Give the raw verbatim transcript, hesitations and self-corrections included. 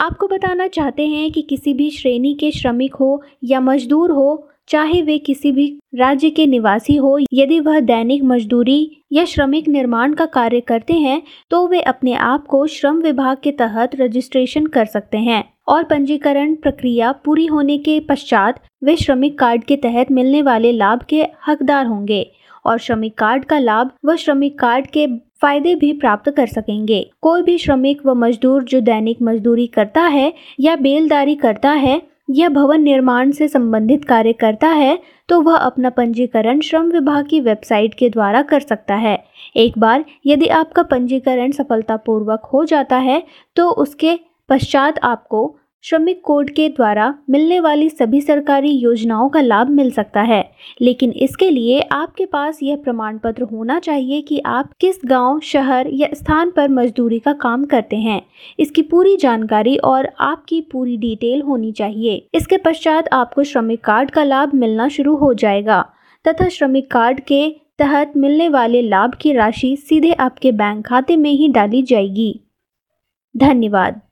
आपको बताना चाहते हैं कि किसी भी श्रेणी के श्रमिक हो या मजदूर हो, चाहे वे किसी भी राज्य के निवासी हो, यदि वह दैनिक मजदूरी या श्रमिक निर्माण का कार्य करते हैं तो वे अपने आप को श्रम विभाग के तहत रजिस्ट्रेशन कर सकते हैं और पंजीकरण प्रक्रिया पूरी होने के पश्चात वे श्रमिक कार्ड के तहत मिलने वाले लाभ के हकदार होंगे और श्रमिक कार्ड का लाभ व श्रमिक कार्ड के फायदे भी प्राप्त कर सकेंगे। कोई भी श्रमिक व मजदूर जो दैनिक मजदूरी करता है या बेलदारी करता है या भवन निर्माण से संबंधित कार्य करता है तो वह अपना पंजीकरण श्रम विभाग की वेबसाइट के द्वारा कर सकता है। एक बार यदि आपका पंजीकरण सफलतापूर्वक हो जाता है तो उसके पश्चात आपको श्रमिक कोड के द्वारा मिलने वाली सभी सरकारी योजनाओं का लाभ मिल सकता है, लेकिन इसके लिए आपके पास यह प्रमाण पत्र होना चाहिए कि आप किस गांव, शहर या स्थान पर मजदूरी का काम करते हैं। इसकी पूरी जानकारी और आपकी पूरी डिटेल होनी चाहिए। इसके पश्चात आपको श्रमिक कार्ड का लाभ मिलना शुरू हो जाएगा तथा श्रमिक कार्ड के तहत मिलने वाले लाभ की राशि सीधे आपके बैंक खाते में ही डाली जाएगी। धन्यवाद।